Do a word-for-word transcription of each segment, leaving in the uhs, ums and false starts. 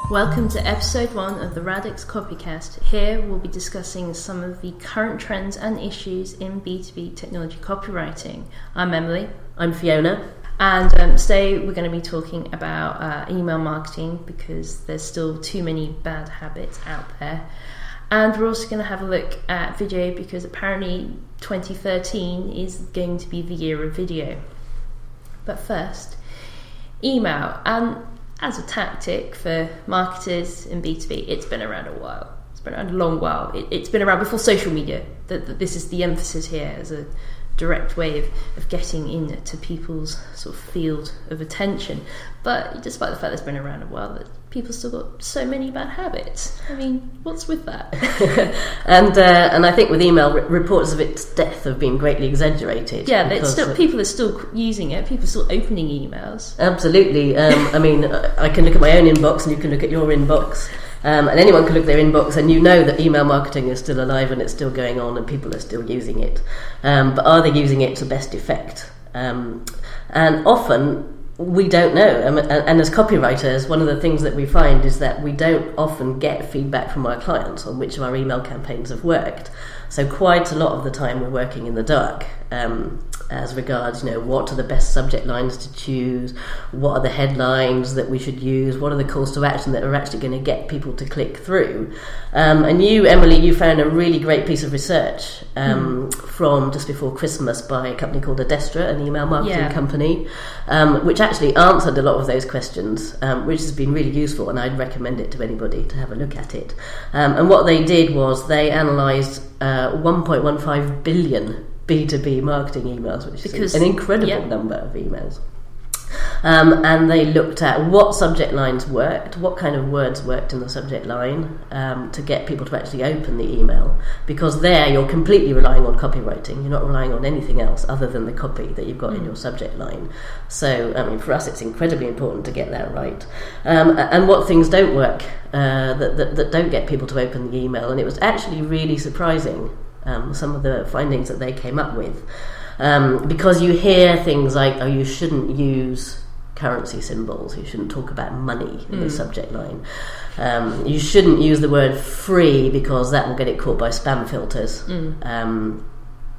Welcome to episode one of the Radix Copycast. Here we'll be discussing some of the current trends and issues in B two B technology copywriting. I'm Emily. I'm Fiona. And um, today we're going to be talking about uh, email marketing because there's still too many bad habits out there. And we're also going to have a look at video because apparently twenty thirteen is going to be the year of video. But first, email. Um, as a tactic for marketers in B two B, it's been around a while. It's been around a long while. It, it's been around before social media. That, that this is the emphasis here as a direct way of, of getting into people's sort of field of attention. But despite the fact that it's been around a while, that people still got so many bad habits. I mean, what's with that? and uh, and I think with email, r- reports of its death have been greatly exaggerated. Yeah, it's still, people are still using it. People are still opening emails. Absolutely. Um, I mean, I can look at my own inbox and you can look at your inbox. Um, and anyone can look at their inbox and you know that email marketing is still alive and it's still going on and people are still using it. Um, but are they using it to best effect? Um, and often we don't know. Um, and, and as copywriters, one of the things that we find is that we don't often get feedback from our clients on which of our email campaigns have worked. So quite a lot of the time we're working in the dark um, as regards, you know, what are the best subject lines to choose, what are the headlines that we should use, what are the calls to action that are actually going to get people to click through. Um, and you, Emily, you found a really great piece of research um, mm. from just before Christmas by a company called Adestra, an email marketing yeah. company, um, which actually answered a lot of those questions, um, which has been really useful, and I'd recommend it to anybody to have a look at it. Um, and what they did was they analysed uh, one point one five billion B two B marketing emails, which because, is an incredible yeah. number of emails. Um, and they looked at what subject lines worked, what kind of words worked in the subject line um, to get people to actually open the email. Because there you're completely relying on copywriting. You're not relying on anything else other than the copy that you've got mm. in your subject line. So, I mean, for us it's incredibly important to get that right. Um, and what things don't work, uh, that, that, that don't get people to open the email. And it was actually really surprising, um, some of the findings that they came up with. Um, because you hear things like, oh, you shouldn't use currency symbols, you shouldn't talk about money in mm. the subject line, um, you shouldn't use the word free because that will get it caught by spam filters. Mm. Um,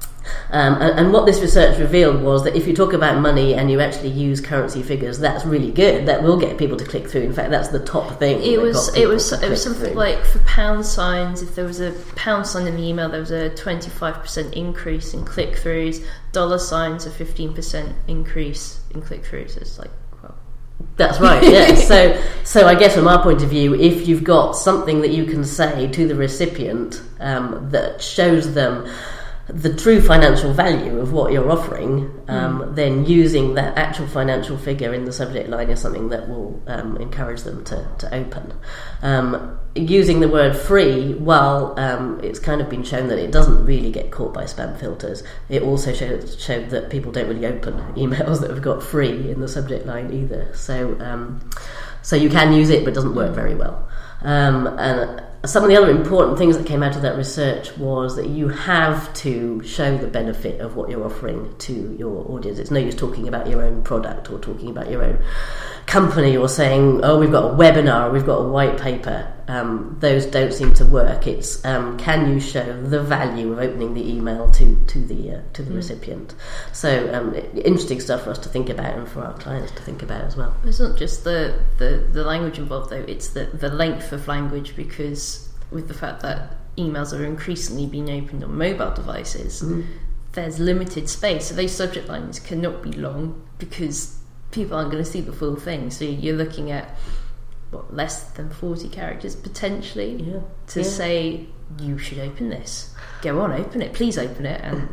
um, and, and what this research revealed was that if you talk about money and you actually use currency figures, that's really good. That will get people to click through. In fact, that's the top thing. It was it was it was something through. Like for pound signs. If there was a pound sign in the email, there was a twenty-five percent increase in click throughs. Dollar signs, a fifteen percent increase in click throughs. So it's like, well, that's right. Yeah. so so I guess from our point of view, if you've got something that you can say to the recipient um, that shows them the true financial value of what you're offering, um, mm. then using that actual financial figure in the subject line is something that will um, encourage them to, to open. Um, using the word free, while um, it's kind of been shown that it doesn't really get caught by spam filters, it also showed, showed that people don't really open emails that have got free in the subject line either. So, um, so you can use it, but it doesn't work very well. Um, and some of the other important things that came out of that research was that you have to show the benefit of what you're offering to your audience. It's no use talking about your own product or talking about your own company or saying, oh, we've got a webinar or we've got a white paper. Um, those don't seem to work. It's um, can you show the value of opening the email to, to the uh, to the mm. recipient. So um, interesting stuff for us to think about and for our clients to think about as well. It's not just the, the, the language involved though, it's the, the length of language, because with the fact that emails are increasingly being opened on mobile devices, mm. there's limited space. So those subject lines cannot be long because people aren't going to see the full thing. So you're looking at what, less than forty characters potentially yeah. to yeah. say you should open this. Go on, open it. Please open it. And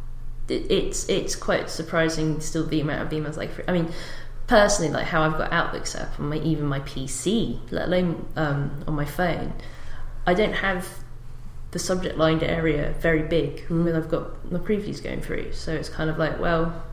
it, it's it's quite surprising still the amount of emails. Like, I mean, personally, like how I've got Outlook set up on my even my P C, let alone um, on my phone. I don't have the subject line area very big mm. when I've got my previews going through. So it's kind of like, well,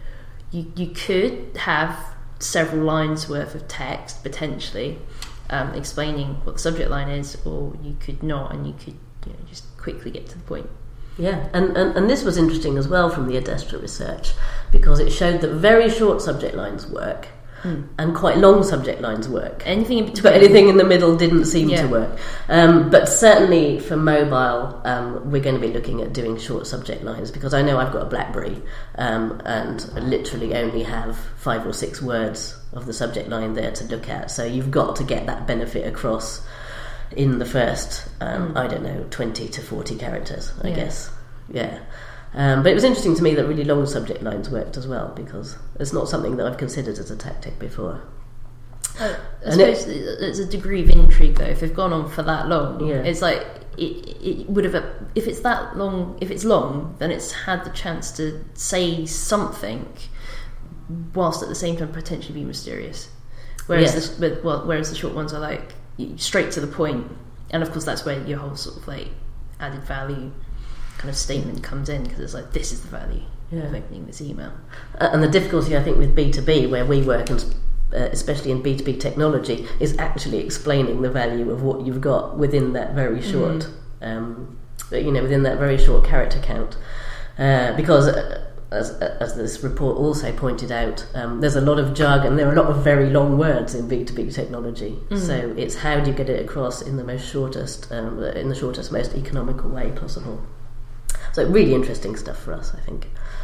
you you could have several lines worth of text potentially um, explaining what the subject line is, or you could not, and you could you know, just quickly get to the point. Yeah, and, and, and this was interesting as well from the Adestra research, because it showed that very short subject lines work, mm. and quite long subject lines work. Anything in between. But anything in the middle didn't seem yeah. to work. Um, but certainly for mobile, um, we're going to be looking at doing short subject lines, because I know I've got a BlackBerry um, and I literally only have five or six words of the subject line there to look at. So you've got to get that benefit across in the first, um, mm. I don't know, twenty to forty characters, I yeah. guess. Yeah. Um, but it was interesting to me that really long subject lines worked as well, because it's not something that I've considered as a tactic before. Uh, I suppose it, there's a degree of intrigue though. If they've gone on for that long, yeah. it's like it, it would have. If it's that long, if it's long, then it's had the chance to say something, whilst at the same time potentially be mysterious. Whereas yes. the, with, well, whereas the short ones are like straight to the point, and of course that's where your whole sort of like added value kind of statement comes in, because it's like, this is the value yeah. of opening this email. Uh, and the difficulty I think with B two B, where we work, and uh, especially in B two B technology, is actually explaining the value of what you've got within that very short mm. um, you know within that very short character count, uh, because uh, as, as this report also pointed out, um, there's a lot of jargon, there are a lot of very long words in B two B technology, mm. so it's how do you get it across in the most shortest um, in the shortest, most economical way possible. So really interesting stuff for us, I think.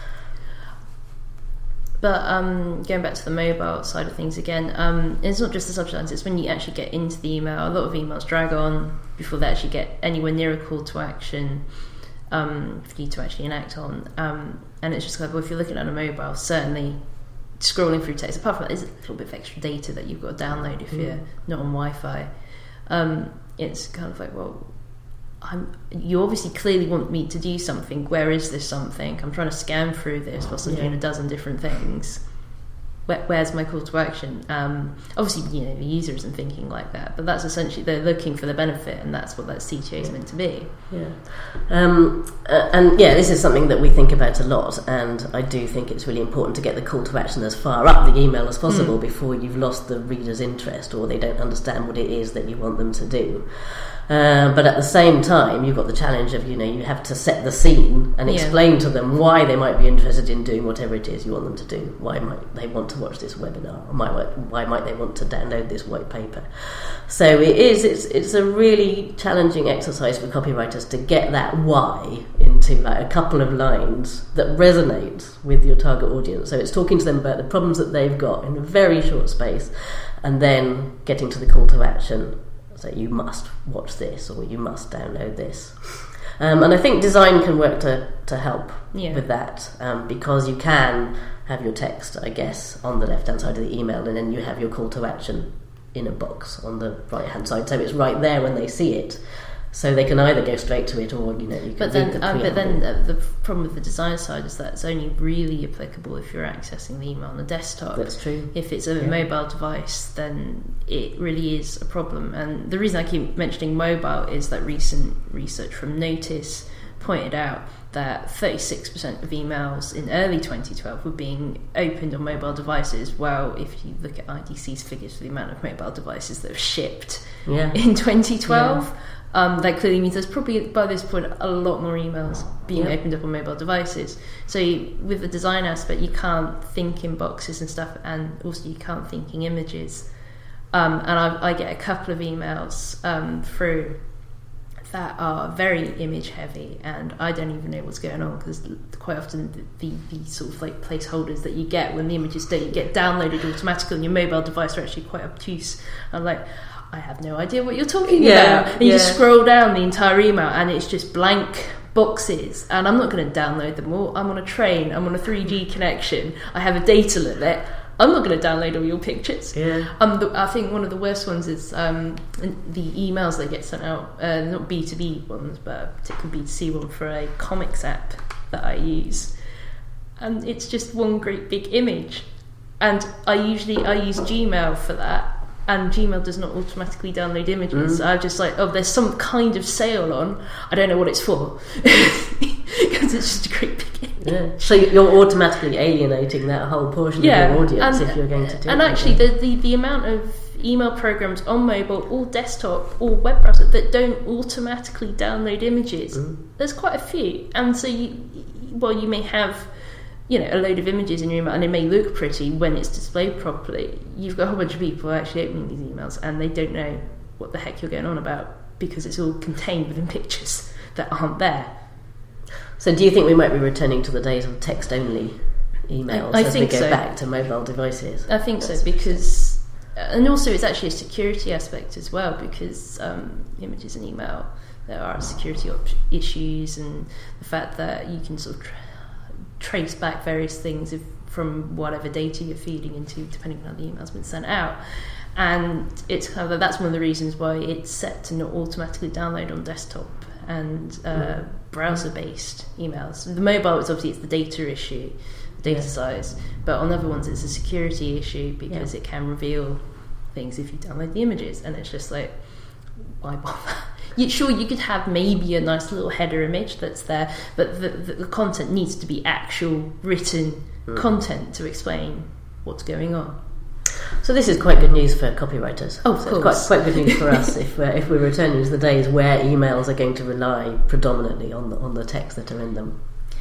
But um, going back to the mobile side of things again, um, it's not just the subject lines, it's when you actually get into the email. A lot of emails drag on before they actually get anywhere near a call to action um, for you to actually enact on. Um, and it's just kind of, well, if you're looking at a mobile, certainly scrolling through text, apart from that, there's a little bit of extra data that you've got to download if mm. you're not on Wi-Fi. Um, it's kind of like, well, I'm, you obviously clearly want me to do something. Where is this something? I'm trying to scan through this whilst I'm yeah. doing a dozen different things. Where, where's my call to action? Um, obviously, you know, the user isn't thinking like that, but that's essentially, they're looking for the benefit, and that's what that C T A is meant to be. Yeah, um, uh, and yeah, this is something that we think about a lot, and I do think it's really important to get the call to action as far up the email as possible mm. before you've lost the reader's interest or they don't understand what it is that you want them to do. Uh, but at the same time, you've got the challenge of, you know, you have to set the scene and explain yeah. to them why they might be interested in doing whatever it is you want them to do. Why might they want to watch this webinar? Or why, why might they want to download this white paper? So it is, it's, it's a really challenging exercise for copywriters to get that why into like a couple of lines that resonate with your target audience. So it's talking to them about the problems that they've got in a very short space, and then getting to the call to action. So you must watch this, or you must download this. Um, and I think design can work to, to help yeah. with that, um, because you can have your text, I guess, on the left-hand side of the email, and then you have your call to action in a box on the right-hand side. So it's right there when they see it. So they can either go straight to it, or, you know, you can but then, read the uh, But then uh, the problem with the design side is that it's only really applicable if you're accessing the email on the desktop. That's true. If it's a yeah. mobile device, then it really is a problem. And the reason I keep mentioning mobile is that recent research from Notice pointed out that thirty-six percent of emails in early twenty twelve were being opened on mobile devices. Well, if you look at I D C's figures for the amount of mobile devices that have shipped yeah. in twenty twelve... Yeah. Um, that clearly means there's probably, by this point, a lot more emails being yep. opened up on mobile devices. So you, with the design aspect, you can't think in boxes and stuff, and also you can't think in images. Um, and I, I get a couple of emails um, through that are very image heavy, and I don't even know what's going on, because quite often the, the, the sort of like placeholders that you get when the images don't get downloaded automatically on your mobile device are actually quite obtuse. I'm like, I have no idea what you're talking yeah, about. And you yeah. just scroll down the entire email and it's just blank boxes, and I'm not going to download them all. I'm on a train, I'm on a three G connection, I have a data limit. I'm not going to download all your pictures. Yeah. Um, the, I think one of the worst ones is um, the emails that get sent out, uh, not B two B ones, but a particular B two C one for a comics app that I use. And it's just one great big image. And I usually, I use Gmail for that. And Gmail does not automatically download images. Mm. So I'm just like, oh, there's some kind of sale on. I don't know what it's for. Because it's just a great big image. Yeah. So you're automatically alienating that whole portion yeah. of your audience and, if you're going to do And that. actually, the, the, the amount of email programs on mobile or desktop or web browser that don't automatically download images, mm. there's quite a few. And so, you, well, you may have you know, a load of images in your email, and it may look pretty when it's displayed properly. You've got a whole bunch of people actually opening these emails, and they don't know what the heck you're going on about because it's all contained within pictures that aren't there. So do you think we might be returning to the days of text-only emails I, I as think we go so. back to mobile devices? I think That's so, because... And also it's actually a security aspect as well, because um, images and email, there are security op- issues, and the fact that you can sort of tra- trace back various things if, from whatever data you're feeding into, depending on how the email's been sent out. And it's kind of, that's one of the reasons why it's set to not automatically download on desktop and uh, mm. browser-based emails. The mobile is obviously it's the data issue, data yeah. size, but on other ones it's a security issue because yeah. it can reveal things if you download the images, and it's just like, why bother? You, sure, you could have maybe a nice little header image that's there, but the, the, the content needs to be actual written mm. content to explain what's going on. So this is quite good news for copywriters. Oh, of so course. It's quite, quite good news for us if we're, if we're returning to the days where emails are going to rely predominantly on the, on the text that are in them.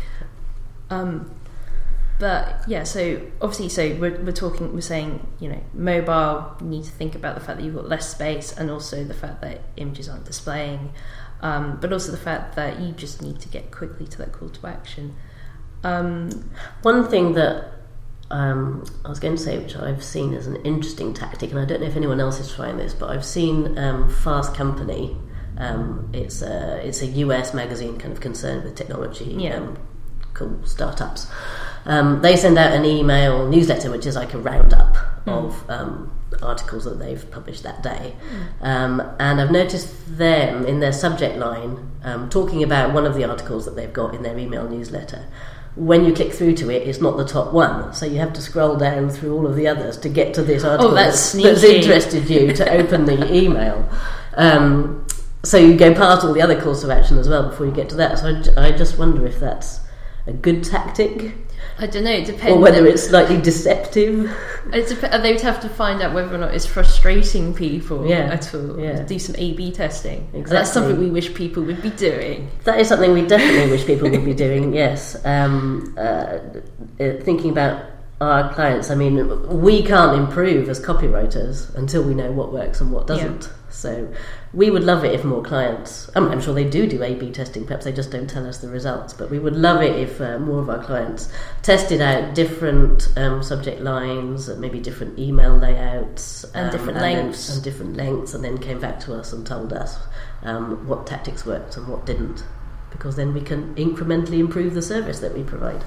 Um, but yeah, so obviously, so we're, we're talking, we're saying, you know, mobile, you need to think about the fact that you've got less space, and also the fact that images aren't displaying, um, but also the fact that you just need to get quickly to that call to action. Um, One thing that Um, I was going to say, which I've seen as an interesting tactic, and I don't know if anyone else is trying this, but I've seen um, Fast Company. Um, it's a it's a U S magazine kind of concerned with technology, yeah. um, cool startups. Um, they send out an email newsletter, which is like a roundup mm. of um, articles that they've published that day. Mm. Um, and I've noticed them in their subject line um, talking about one of the articles that they've got in their email newsletter. When you click through to it, it's not the top one, so you have to scroll down through all of the others to get to this article oh, that's, that's, that's interested you to open the email. Um, so you go past all the other calls to action as well before you get to that. So I, I just wonder if that's a good tactic. I don't know, it depends. Or whether it's slightly deceptive. It dep- they would have to find out whether or not it's frustrating people yeah. at all. Yeah. Do some A B testing. Exactly. That's something we wish people would be doing. That is something we definitely wish people would be doing, yes. Um, uh, thinking about our clients, I mean, we can't improve as copywriters until we know what works and what doesn't. Yeah. So we would love it if more clients, I'm, I'm sure they do do A B testing, perhaps they just don't tell us the results, but we would love it if uh, more of our clients tested out different um, subject lines, maybe different email layouts and um, different and lengths then, and different lengths, and then came back to us and told us um, what tactics worked and what didn't, because then we can incrementally improve the service that we provide.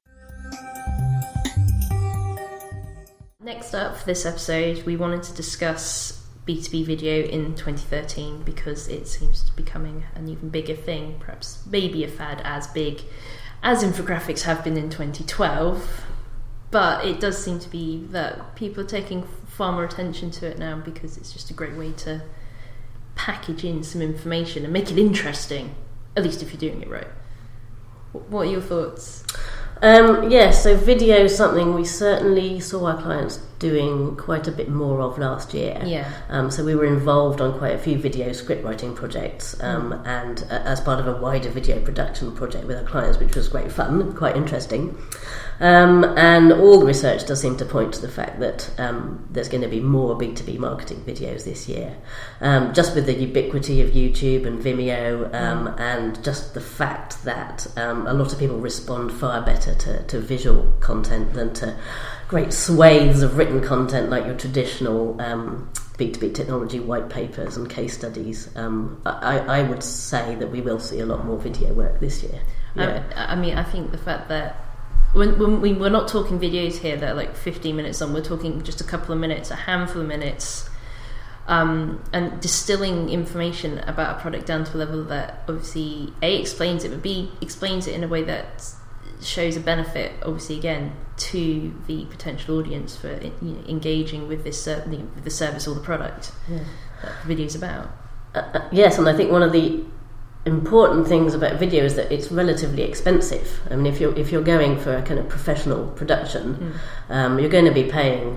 Next up for this episode, we wanted to discuss B two B video in twenty thirteen because it seems to be becoming an even bigger thing, perhaps maybe a fad as big as infographics have been in twenty twelve, but it does seem to be that people are taking far more attention to it now because it's just a great way to package in some information and make it interesting, at least if you're doing it right. What are your thoughts? Um, yes, so video is something we certainly saw our clients doing quite a bit more of last year. Yeah. Um, so we were involved on quite a few video script writing projects um, mm. and uh, as part of a wider video production project with our clients, which was great fun, quite interesting. Um, and all the research does seem to point to the fact that um, there's going to be more B two B marketing videos this year. Um, just with the ubiquity of YouTube and Vimeo um, mm. and just the fact that um, a lot of people respond far better to, to visual content than to great swathes of written content like your traditional um, B two B technology white papers and case studies. Um, I, I would say that we will see a lot more video work this year. Yeah. I, I mean, I think the fact that When, when we, we're not talking videos here that are like fifteen minutes long, we're talking just a couple of minutes, a handful of minutes, um, and distilling information about a product down to a level that obviously A, explains it, but B, explains it in a way that shows a benefit, obviously, again, to the potential audience for you know, engaging with this uh, with the service or the product yeah. that the video's about. Uh, uh, yes, and I think one of the important things about video is that it's relatively expensive. I mean, if you're if you're going for a kind of professional production, mm. um, you're going to be paying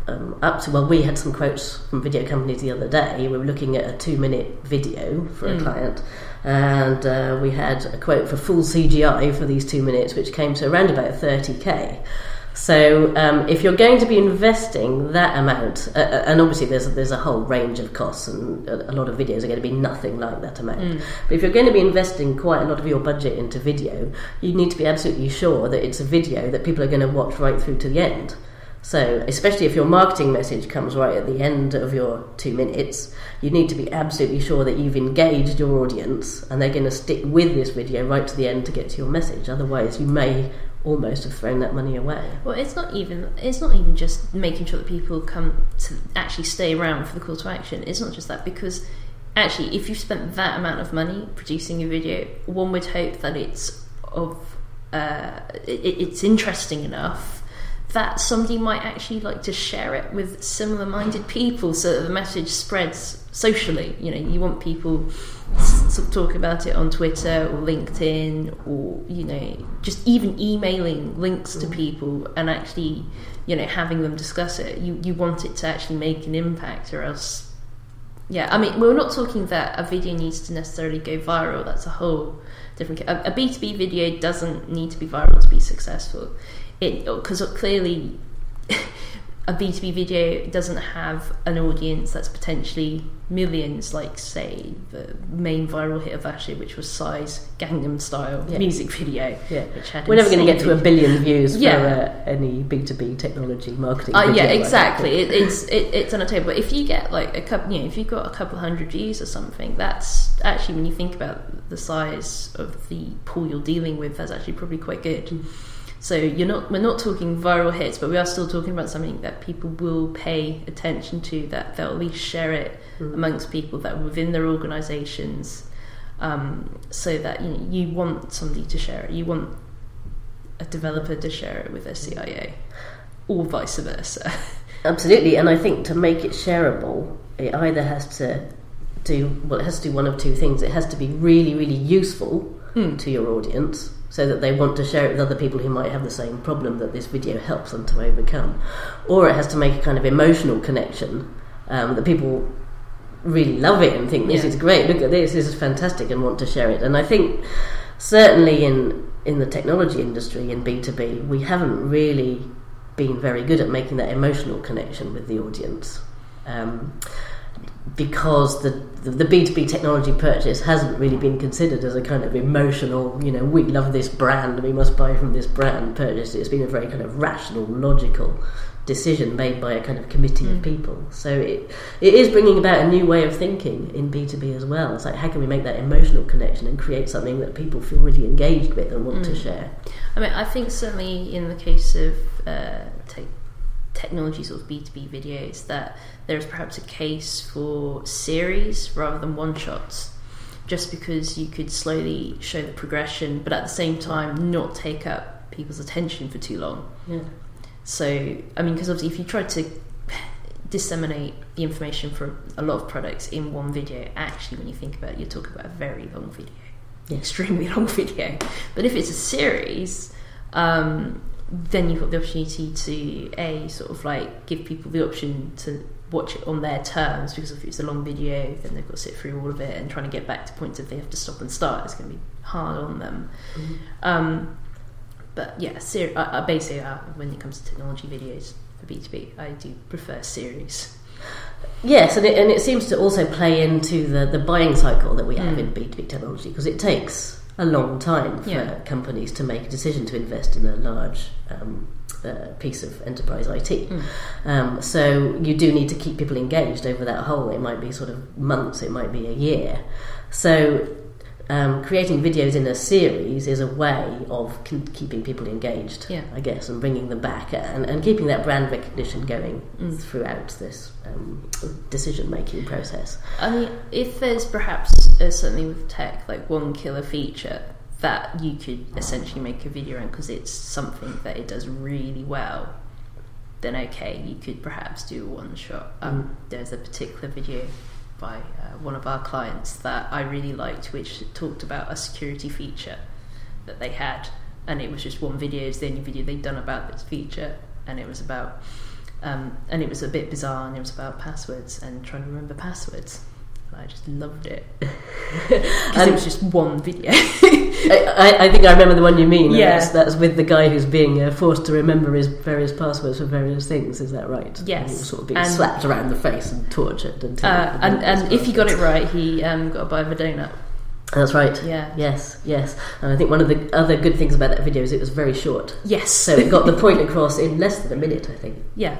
um, up to, well, we had some quotes from video companies the other day. We were looking at a two-minute video for a mm. client, and uh, we had a quote for full C G I for these two minutes, which came to around about thirty k. So um, if you're going to be investing that amount, uh, and obviously there's there's a whole range of costs, and a, a lot of videos are going to be nothing like that amount. Mm. But if you're going to be investing quite a lot of your budget into video, you need to be absolutely sure that it's a video that people are going to watch right through to the end. So especially if your marketing message comes right at the end of your two minutes, you need to be absolutely sure that you've engaged your audience and they're going to stick with this video right to the end to get to your message. Otherwise, you may almost have thrown that money away. Well, it's not even it's not even just making sure that people come to actually stay around for the call to action. It's not just that, because actually if you've spent that amount of money producing a video, one would hope that it's of uh, it, it's interesting enough that somebody might actually like to share it with similar minded people, so that the message spreads socially. You know, you want people sort of talk about it on Twitter or LinkedIn, or, you know, just even emailing links to people and actually, you know, having them discuss it. You you want it to actually make an impact, or else, yeah. I mean, we're not talking that a video needs to necessarily go viral. That's a whole different. A, a B two B video doesn't need to be viral to be successful. It because clearly a B two B video doesn't have an audience that's potentially millions, like, say, the main viral hit of last year, which was Psy's Gangnam Style yeah. music video. Yeah, which had we're never going to get to a billion views yeah. for uh, any B two B technology marketing. Uh, video yeah, exactly. Like it, it's it, it's on a table. But if you get like a couple, you know, if you've got a couple hundred views or something, that's actually, when you think about the size of the pool you're dealing with, that's actually probably quite good. Mm. So you're not we're not talking viral hits, but we are still talking about something that people will pay attention to, that they'll at least share it mm. amongst people that are within their organisations, um, so that, you know, you want somebody to share it. You want a developer to share it with their C I O, or vice versa. Absolutely, and I think to make it shareable, it either has to do well, it has to do one of two things. It has to be really, really useful mm. to your audience, so that they want to share it with other people who might have the same problem that this video helps them to overcome. Or it has to make a kind of emotional connection, um, that people really love it and think, this yeah. is great, look at this, this is fantastic, and want to share it. And I think certainly in, in the technology industry, in B two B, we haven't really been very good at making that emotional connection with the audience. Um, because the, the the B two B technology purchase hasn't really been considered as a kind of emotional, you know, we love this brand, we must buy from this brand purchase. It's been a very kind of rational, logical decision made by a kind of committee mm. of people. So it it is bringing about a new way of thinking in B two B as well. It's like, how can we make that emotional connection and create something that people feel really engaged with and want mm. to share? I mean, I think certainly in the case of uh, take technology sort of B two B videos, that there is perhaps a case for series rather than one shots, just because you could slowly show the progression, but at the same time not take up people's attention for too long. Yeah. So, I mean, because obviously if you try to disseminate the information for a lot of products in one video, actually when you think about it, you're talking about a very long video, yeah. extremely long video. But if it's a series, um, then you've got the opportunity to a sort of like give people the option to watch it on their terms, because if it's a long video, then they've got to sit through all of it, and trying to get back to points if they have to stop and start, it's going to be hard on them. Mm-hmm. Um, but yeah, ser- I, I basically, uh, when it comes to technology videos for B two B, I do prefer series. Yes, and it, and it seems to also play into the, the buying cycle that we have mm. in B two B technology, because it takes a long time for yeah. companies to make a decision to invest in a large um, uh, piece of enterprise I T. Mm. Um, so you do need to keep people engaged over that whole, it might be sort of months, it might be a year. So um, creating videos in a series is a way of con- keeping people engaged, yeah. I guess, and bringing them back, and, and keeping that brand recognition going mm. throughout this um, decision-making process. I mean, if there's perhaps uh, certainly with tech, like one killer feature that you could essentially make a video on because it's something that it does really well, then okay, you could perhaps do a one shot. Um, mm. There's a particular video by uh, one of our clients that I really liked, which talked about a security feature that they had, and it was just one video. It's the only video they'd done about this feature, and it was about Um, and it was a bit bizarre, and it was about passwords and trying to remember passwords. And I just loved it because it was just one video. I, I think I remember the one you mean. Yeah, that's, that's with the guy who's being uh, forced to remember his various passwords for various things. Is that right? Yes. And he was sort of being and, slapped around the face and tortured until. Uh, and and if he got it right, he um, got a bite of a donut. That's right. Yeah. Yes, yes. And I think one of the other good things about that video is it was very short. Yes. So it got the point across in less than a minute, I think. Yeah.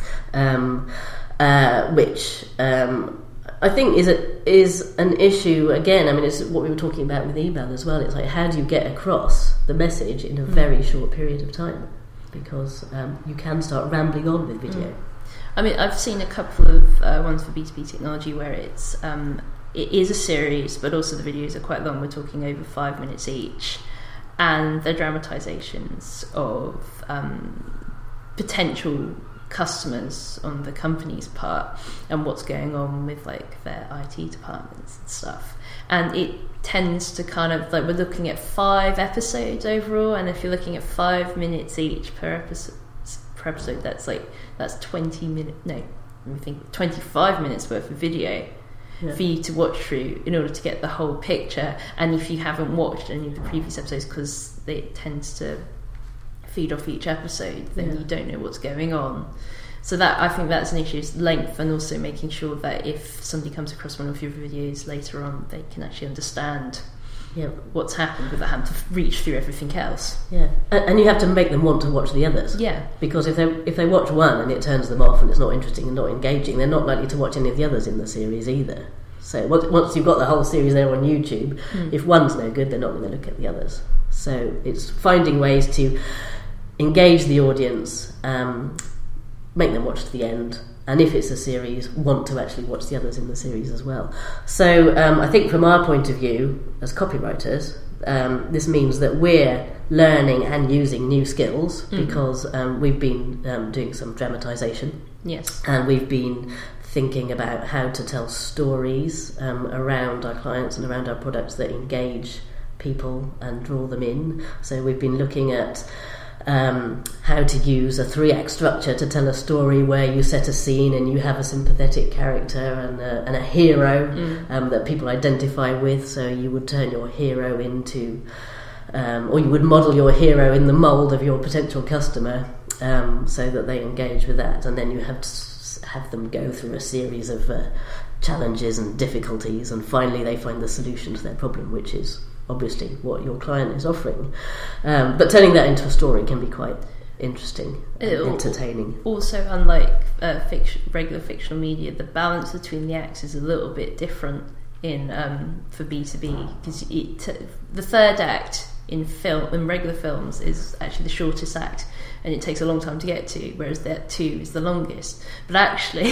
Um, uh, which um, I think is a, is an issue again. I mean, it's what we were talking about with email as well. It's like, how do you get across the message in a very mm. short period of time? Because um, you can start rambling on with video. Mm. I mean, I've seen a couple of uh, ones for B two B technology where it's um, it is a series, but also the videos are quite long. We're talking over five minutes each, and they're dramatizations of um, potential customers on the company's part and what's going on with like their I T departments and stuff. And it tends to kind of like, we're looking at five episodes overall, and if you're looking at five minutes each per episode, per episode that's like that's twenty minutes. No, let me think. twenty-five minutes worth of video. Yeah. For you to watch through in order to get the whole picture. And if you haven't watched any of the previous episodes, because it tends to feed off each episode, then yeah. you don't know what's going on. So that, I think that's an issue, is length, and also making sure that if somebody comes across one of your videos later on, they can actually understand yeah. what's happened without having to reach through everything else. Yeah, and, and you have to make them want to watch the others. Yeah, because if they if they watch one and it turns them off and it's not interesting and not engaging, they're not likely to watch any of the others in the series either. So once you've got the whole series there on YouTube, mm. if one's no good, they're not going to look at the others. So it's finding ways to engage the audience, um, make them watch to the end, and if it's a series, want to actually watch the others in the series as well. So um, I think from our point of view as copywriters, um, this means that we're learning and using new skills mm. because um, we've been um, doing some dramatization. Yes. And we've been thinking about how to tell stories um, around our clients and around our products that engage people and draw them in. So we've been looking at Um, how to use a three-act structure to tell a story where you set a scene and you have a sympathetic character and a, and a hero mm. um, that people identify with. So you would turn your hero into, um, or you would model your hero in the mould of your potential customer, um, so that they engage with that. And then you have to have them go through a series of uh, challenges and difficulties, and finally they find the solution to their problem, which is obviously what your client is offering. Um, but turning that into a story can be quite interesting and It'll entertaining. Also, unlike uh, fiction, regular fictional media, the balance between the acts is a little bit different in um, for B two B, because the third act in film in regular films is actually the shortest act, and it takes a long time to get to, whereas that two is the longest. But actually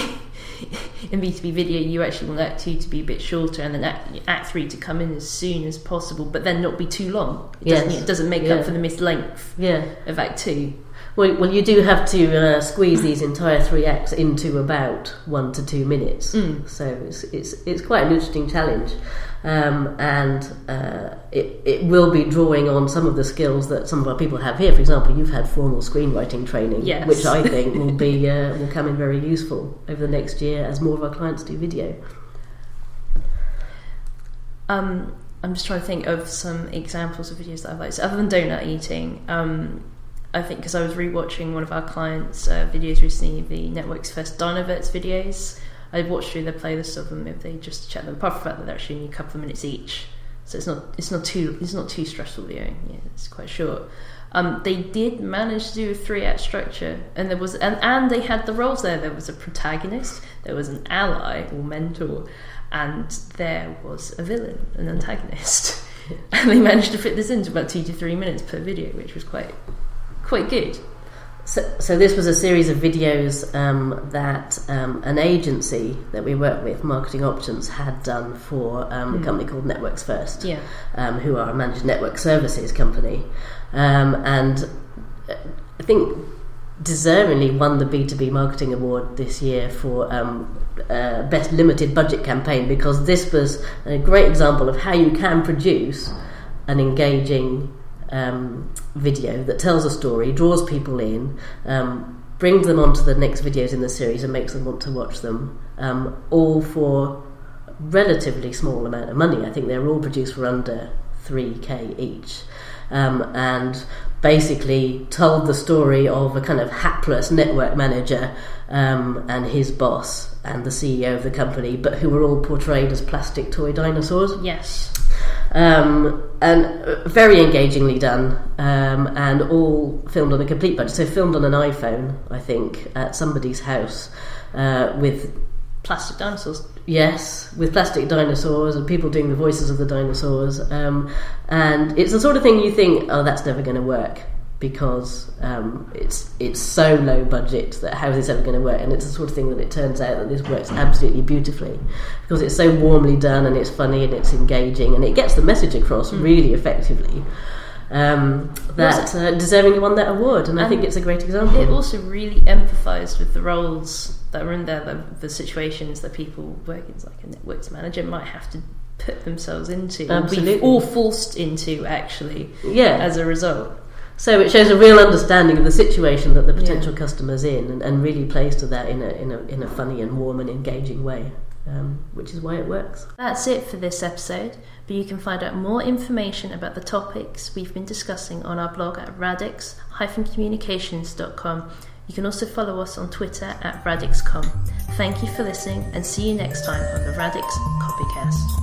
in B two B video, you actually want Act two to be a bit shorter, and then Act, act three to come in as soon as possible, but then not be too long. It doesn't, yes. it doesn't make yeah. up for the missed length yeah. of Act two. Well, well, you do have to uh, squeeze these entire three acts into about one to two minutes. Mm. So it's, it's it's quite an interesting challenge, um, and uh, it it will be drawing on some of the skills that some of our people have here. For example, you've had formal screenwriting training, yes. which I think will be uh, will come in very useful over the next year as more of our clients do video. Um, I'm just trying to think of some examples of videos that I've liked. So other than donut eating. Um, I think because I was rewatching one of our clients' uh, videos recently, the Network's First Dinoverts videos. I watched through the playlist of them if they just check them. Apart from the fact that they're actually only a couple of minutes each, so it's not it's not too it's not too stressful viewing. Yeah, it's quite short. Um, they did manage to do a three-act structure, and there was and, and they had the roles there. There was a protagonist, there was an ally or mentor, and there was a villain, an antagonist. And they managed to fit this into about two to three minutes per video, which was quite. Quite good. So, so this was a series of videos um, that um, an agency that we work with, Marketing Options, had done for um, mm. a company called Networks First, yeah. um, who are a managed network services company, um, and I think deservingly won the B two B Marketing Award this year for um, uh, Best Limited Budget Campaign, because this was a great example of how you can produce an engaging Um, video that tells a story, draws people in, um, brings them onto the next videos in the series and makes them want to watch them, um, all for a relatively small amount of money. I think they're all produced for under three K each, um, and basically told the story of a kind of hapless network manager um, and his boss and the C E O of the company, but who were all portrayed as plastic toy dinosaurs. Yes. Um, and very engagingly done, um, and all filmed on a complete budget. So filmed on an iPhone, I think, at somebody's house uh, with plastic dinosaurs. Yes, with plastic dinosaurs and people doing the voices of the dinosaurs. Um, and it's the sort of thing you think, oh, that's never going to work, because um, it's it's so low budget that how is this ever going to work? And it's the sort of thing that it turns out that this works absolutely beautifully, because it's so warmly done and it's funny and it's engaging and it gets the message across mm. really effectively. Um, that uh, deservingly won that award, and, and I think it's a great example. It also really empathised with the roles that are in there, the, the situations that people working as like a networks manager might have to put themselves into, Absolutely. or, be, or forced into, actually, yeah. as a result. So it shows a real understanding of the situation that the potential yeah. customer's in, and, and really plays to that in a in a in a funny and warm and engaging way, um, which is why it works. That's it for this episode, but you can find out more information about the topics we've been discussing on our blog at radix dash communications dot com. You can also follow us on Twitter at radix dot com. Thank you for listening, and see you next time on the Radix Copycast.